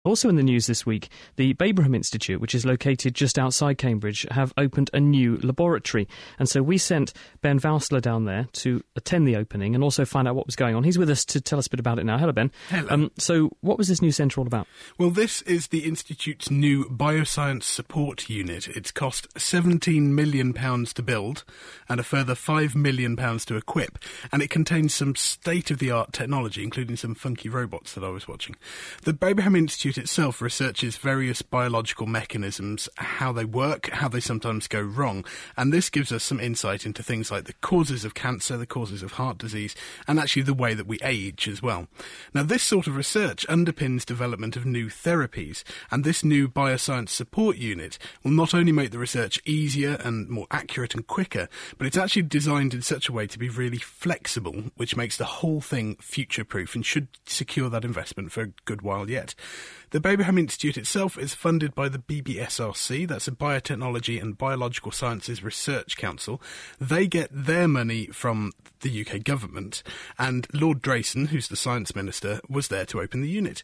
Also in the news this week, the Babraham Institute, which is located just outside Cambridge, have opened a new laboratory. And so we sent Ben Valsler down there to attend the opening and also find out what was going on. He's with us to tell us a bit about it now. Hello, Ben. Hello. So what was this new centre all about? Well, this is the Institute's new Bioscience Support Unit. It's cost £17 million to build and a further £5 million to equip. And it contains some state-of-the-art technology, including some funky robots that I was watching. The Babraham Institute itself researches various biological mechanisms, how they work, how they sometimes go wrong, and this gives us some insight into things like the causes of cancer, the causes of heart disease, and actually the way that we age as well. Now, this sort of research underpins development of new therapies, and this new Bioscience Support Unit will not only make the research easier and more accurate and quicker, but it's actually designed in such a way to be really flexible, which makes the whole thing future-proof and should secure that investment for a good while yet. The Babraham Institute itself is funded by the BBSRC, that's a Biotechnology and Biological Sciences Research Council. They get their money from the UK government, and Lord Drayson, who's the Science Minister, was there to open the unit.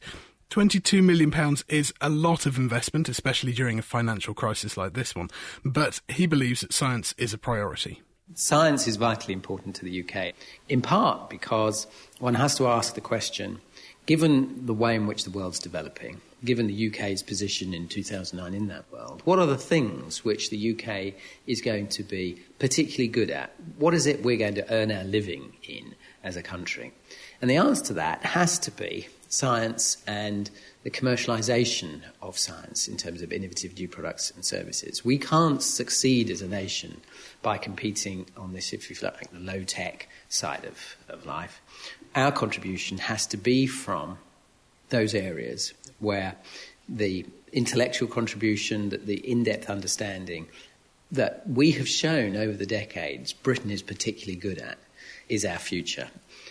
£22 million is a lot of investment, especially during a financial crisis like this one, but he believes that science is a priority. Science is vitally important to the UK, in part because one has to ask the question, given the way in which the world's developing, given the UK's position in 2009 in that world, what are the things which the UK is going to be particularly good at? What is it we're going to earn our living in as a country? And the answer to that has to be science and the commercialisation of science in terms of innovative new products and services. We can't succeed as a nation by competing on this, if you like, the low-tech side of life. Our contribution has to be from those areas where the intellectual contribution, that the in-depth understanding that we have shown over the decades Britain is particularly good at is our future.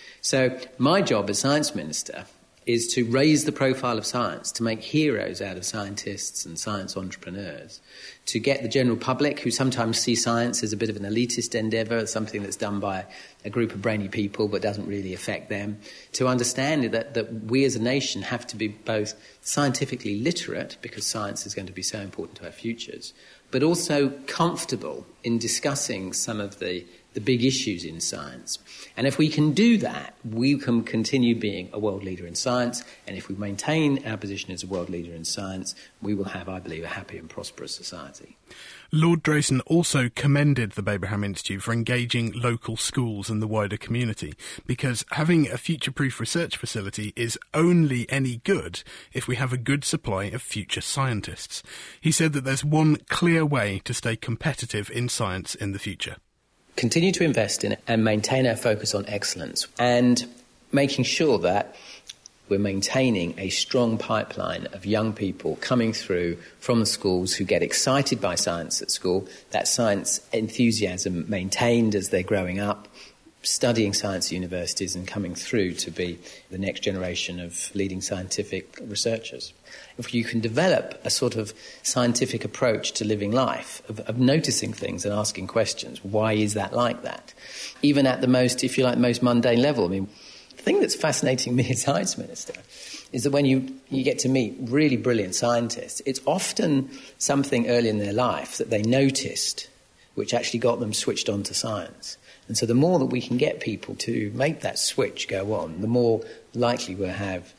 So my job as Science Minister is to raise the profile of science, to make heroes out of scientists and science entrepreneurs, to get the general public, who sometimes see science as a bit of an elitist endeavour, something that's done by a group of brainy people but doesn't really affect them, to understand that we as a nation have to be both scientifically literate, because science is going to be so important to our futures, but also comfortable in discussing some of the big issues in science. And if we can do that, we can continue being a world leader in science, and if we maintain our position as a world leader in science, we will have, I believe, a happy and prosperous society. Lord Drayson also commended the Babraham Institute for engaging local schools and the wider community, because having a future-proof research facility is only any good if we have a good supply of future scientists. He said that there's one clear way to stay competitive in science in the future. Continue to invest in it and maintain our focus on excellence, and making sure that we're maintaining a strong pipeline of young people coming through from the schools who get excited by science at school, that science enthusiasm maintained as they're growing up, studying science at universities and coming through to be the next generation of leading scientific researchers. If you can develop a sort of scientific approach to living life, of noticing things and asking questions, why is that like that? Even at the most, if you like, most mundane level. I mean, the thing that's fascinating me as Science Minister is that when you get to meet really brilliant scientists, it's often something early in their life that they noticed which actually got them switched on to science. And so the more that we can get people to make that switch go on, the more likely we'll have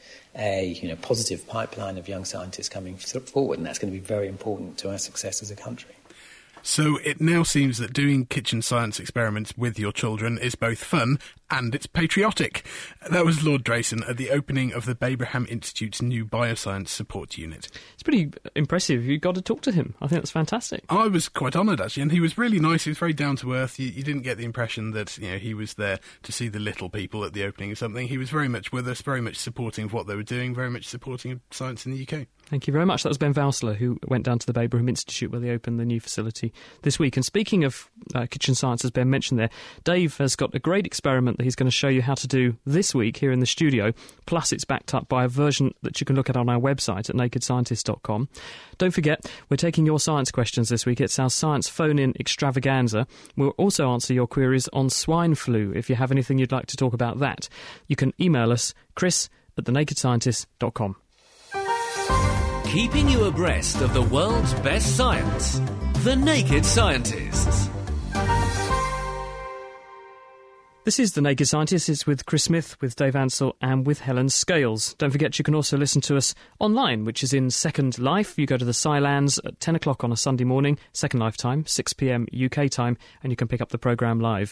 a positive pipeline of young scientists coming forward, and that's going to be very important to our success as a country. So it now seems that doing kitchen science experiments with your children is both fun and it's patriotic. That was Lord Drayson at the opening of the Babraham Institute's new Bioscience Support Unit. It's pretty impressive. You got to talk to him. I think that's fantastic. I was quite honoured, actually, and he was really nice. He was very down to earth. You didn't get the impression that he was there to see the little people at the opening of something. He was very much with us, very much supporting of what they were doing, very much supporting science in the UK. Thank you very much. That was Ben Valsler, who went down to the Babraham Institute where they opened the new facility this week. And speaking of kitchen science, as Ben mentioned there, Dave has got a great experiment that he's going to show you how to do this week here in the studio. Plus, it's backed up by a version that you can look at on our website at nakedscientist.com. Don't forget, we're taking your science questions this week. It's our science phone-in extravaganza. We'll also answer your queries on swine flu. If you have anything you'd like to talk about that, you can email us, chris@thenakedscientist.com. keeping you abreast of the world's best science. The Naked Scientists. This is The Naked Scientists. It's with Chris Smith, with Dave Ansell and with Helen Scales. Don't forget you can also listen to us online, which is in Second Life. You go to the Scilands at 10 o'clock on a Sunday morning, Second Life time, 6 p.m. UK time, and you can pick up the programme live.